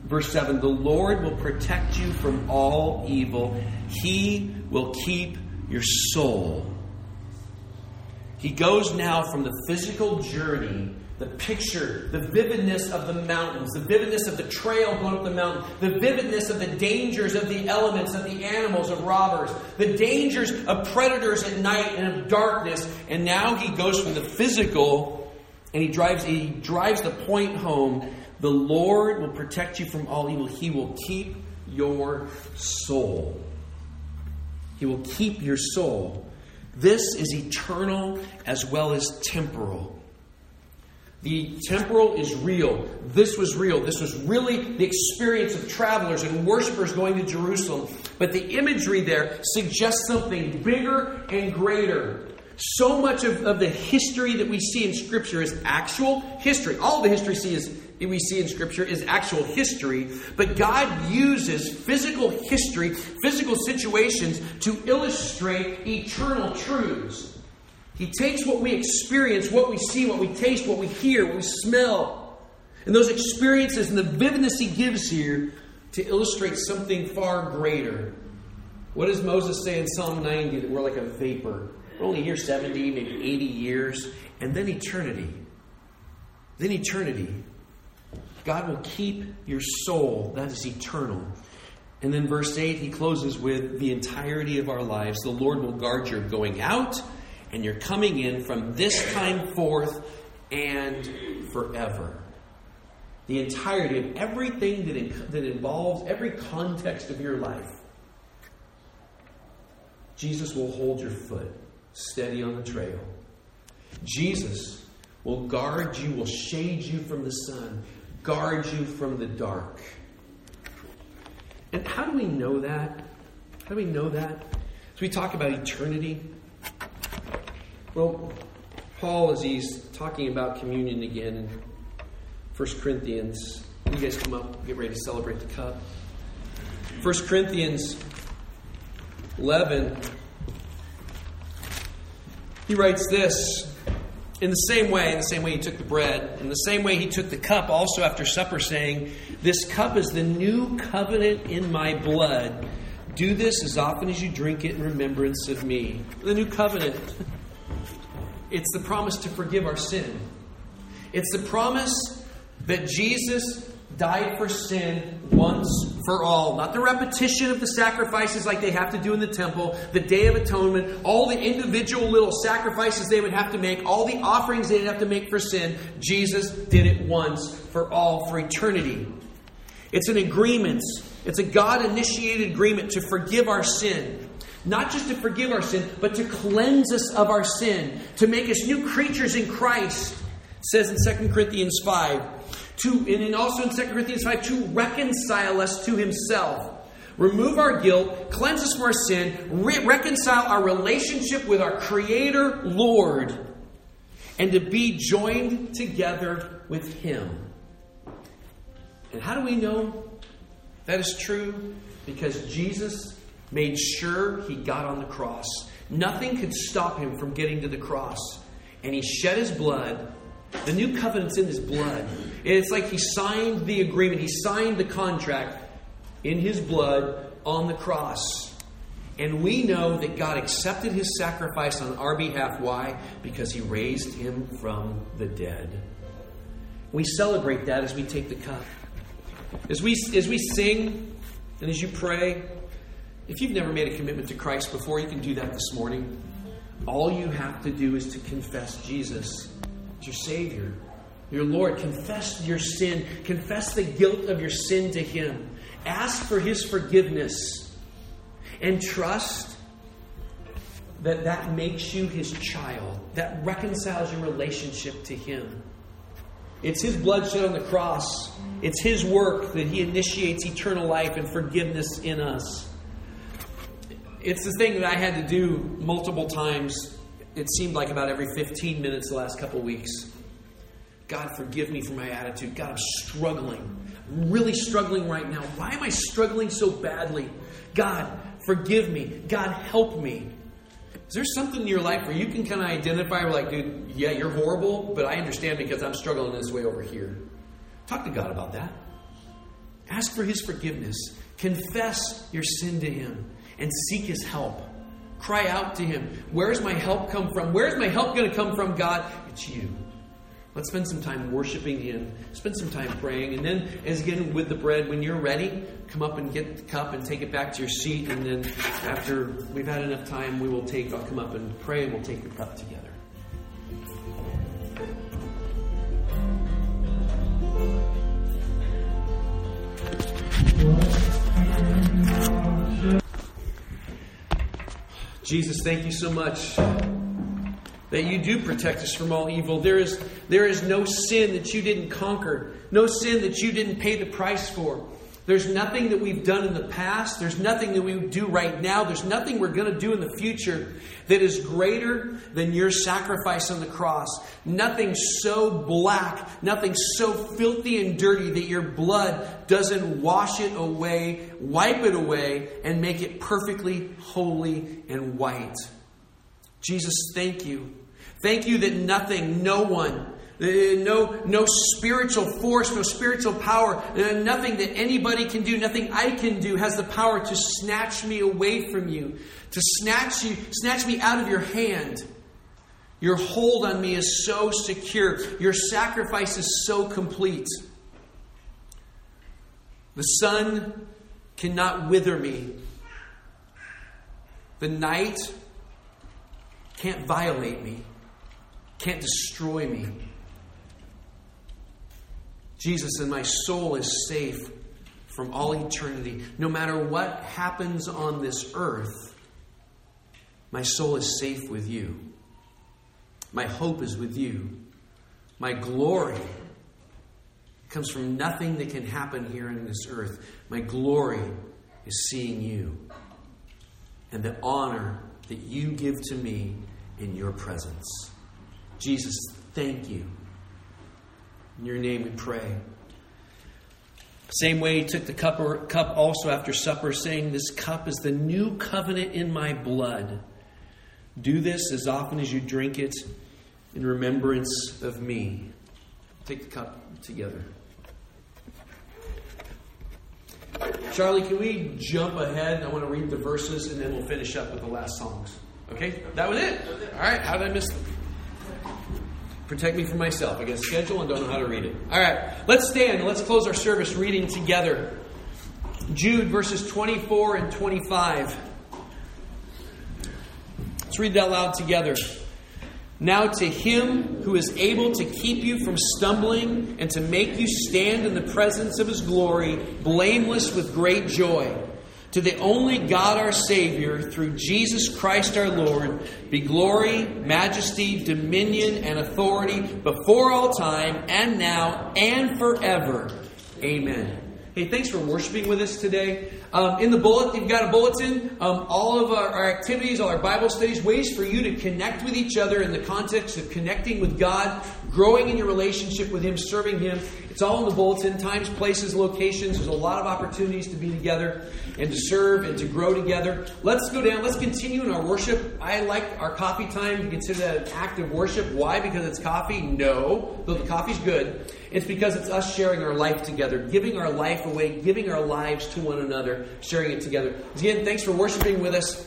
Speaker 1: Verse 7, the Lord will protect you from all evil. He will keep your soul. He goes now from the physical journey, the picture, the vividness of the mountains, the vividness of the trail going up the mountain, the vividness of the dangers of the elements, of the animals, of robbers, the dangers of predators at night and of darkness. And now he goes from the physical and he drives the point home. The Lord will protect you from all evil. He will keep your soul. He will keep your soul. This is eternal as well as temporal. The temporal is real. This was real. This was really the experience of travelers and worshipers going to Jerusalem. But the imagery there suggests something bigger and greater. So much of the history that we see in Scripture is actual history. All the history we see in Scripture is actual history. But God uses physical history, physical situations to illustrate eternal truths. He takes what we experience, what we see, what we taste, what we hear, what we smell, and those experiences and the vividness he gives here to illustrate something far greater. What does Moses say in Psalm 90? That we're like a vapor. We're only here 70, maybe 80 years. And then eternity. Then eternity. God will keep your soul. That is eternal. And then verse 8, he closes with the entirety of our lives. The Lord will guard your going out and your coming in from this time forth and forever. The entirety of everything that involves every context of your life. Jesus will hold your foot steady on the trail. Jesus will guard you, will shade you from the sun, guard you from the dark. And how do we know that? How do we know that? As we talk about eternity, well, Paul, as he's talking about communion again in 1 Corinthians, you guys come up, get ready to celebrate the cup. 1 Corinthians 11, he writes this, in the same way he took the bread, in the same way he took the cup also after supper, saying, this cup is the new covenant in my blood. Do this as often as you drink it in remembrance of me. The new covenant. It's the promise to forgive our sin. It's the promise that Jesus died for sin once for all. Not the repetition of the sacrifices like they have to do in the temple, the Day of Atonement, all the individual little sacrifices they would have to make, all the offerings they'd have to make for sin. Jesus did it once for all, for eternity. It's an agreement. It's a God-initiated agreement to forgive our sin. Not just to forgive our sin, but to cleanse us of our sin. To make us new creatures in Christ. It says in 2 Corinthians 5. And also in 2 Corinthians 5, to reconcile us to himself. Remove our guilt, cleanse us from our sin, reconcile our relationship with our Creator, Lord. And to be joined together with him. And how do we know that is true? Because Jesus made sure he got on the cross. Nothing could stop him from getting to the cross. And he shed his blood. The new covenant's in his blood. It's like he signed the agreement. He signed the contract in his blood on the cross. And we know that God accepted his sacrifice on our behalf. Why? Because he raised him from the dead. We celebrate that as we take the cup. As we sing and as you pray, if you've never made a commitment to Christ before, you can do that this morning. All you have to do is to confess Jesus as your Savior, your Lord. Confess your sin. Confess the guilt of your sin to him. Ask for his forgiveness. And trust that that makes you his child. That reconciles your relationship to him. It's his blood shed on the cross. It's his work that he initiates eternal life and forgiveness in us. It's the thing that I had to do multiple times. It seemed like about every 15 minutes the last couple weeks. God, forgive me for my attitude. God, I'm struggling. I'm really struggling right now. Why am I struggling so badly? God, forgive me. God, help me. Is there something in your life where you can kind of identify, like, dude, yeah, you're horrible, but I understand because I'm struggling this way over here? Talk to God about that.
Speaker 2: Ask for His forgiveness. Confess your sin to Him and seek His help. Cry out to Him. Where's my help come from? Where's my help going to come from, God? It's You. Let's spend some time worshiping Him. Spend some time praying. And then, as again with the bread, when you're ready, come up and get the cup and take it back to your seat. And then after we've had enough time, I'll come up and pray and we'll take the cup together. Jesus, thank You so much that You do protect us from all evil. There is no sin that You didn't conquer. No sin that You didn't pay the price for. There's nothing that we've done in the past. There's nothing that we do right now. There's nothing we're going to do in the future that is greater than Your sacrifice on the cross. Nothing so black, nothing so filthy and dirty that Your blood doesn't wash it away, wipe it away, and make it perfectly holy and white. Jesus, thank You. Thank You that nothing, no one, no spiritual force, no spiritual power, nothing that anybody can do, nothing I can do has the power to snatch me away from You, to snatch me out of Your hand. Your hold on me is so secure. Your sacrifice is so complete. The sun cannot wither me. The night can't violate me, can't destroy me. Jesus, and my soul is safe from all eternity. No matter what happens on this earth, my soul is safe with You. My hope is with You. My glory comes from nothing that can happen here on this earth. My glory is seeing You and the honor that You give to me in Your presence. Jesus, thank You. In Your name we pray. Same way He took the cup also after supper, saying, "This cup is the new covenant in My blood. Do this as often as you drink it in remembrance of Me." Take the cup together. Charlie, can we jump ahead? I want to read the verses and then we'll finish up with the last songs. Okay? That was it? All right. How did I miss them? Protect me from myself. I got a schedule and don't know how to read it. All right. Let's stand and let's close our service reading together. Jude verses 24 and 25. Let's read that aloud together. "Now to Him who is able to keep you from stumbling and to make you stand in the presence of His glory, blameless with great joy. To the only God our Savior, through Jesus Christ our Lord, be glory, majesty, dominion, and authority before all time, and now, and forever. Amen." Hey, thanks for worshiping with us today. In the bulletin, you've got a bulletin. All of our activities, all our Bible studies, ways for you to connect with each other in the context of connecting with God, growing in your relationship with Him, serving Him. It's all in the bulletin. Times, places, locations. There's a lot of opportunities to be together and to serve and to grow together. Let's go down. Let's continue in our worship. I like our coffee time. You consider that an act of worship. Why? Because it's coffee? No. Though the coffee's good. It's because it's us sharing our life together, giving our life away, giving our lives to one another, sharing it together. Again, thanks for worshiping with us,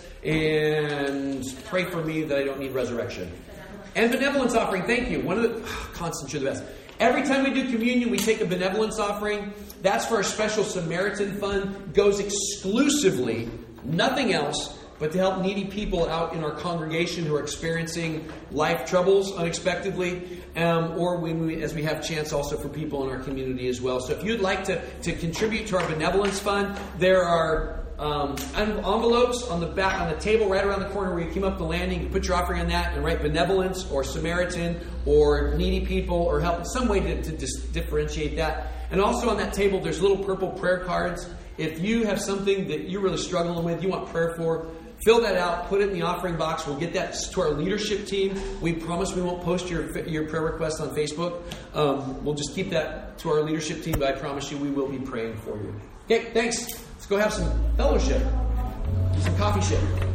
Speaker 2: and pray for me that I don't need resurrection. And benevolence offering, thank you. One of the constants are the best. Every time we do communion, we take a benevolence offering. That's for our special Samaritan fund. Goes exclusively, nothing else, but to help needy people out in our congregation who are experiencing life troubles unexpectedly, or as we have chance also for people in our community as well. So if you'd like to contribute to our benevolence fund, there are envelopes on the back, on the table right around the corner where you came up the landing. You put your offering on that and write benevolence or Samaritan or needy people or help, some way to differentiate that. And also on that table, there's little purple prayer cards. If you have something that you're really struggling with, you want prayer for, fill that out, put it in the offering box. We'll get that to our leadership team. We promise we won't post your prayer requests on Facebook. We'll just keep that to our leadership team, but I promise you we will be praying for you. Okay, thanks. Let's go have some fellowship, some coffee ship.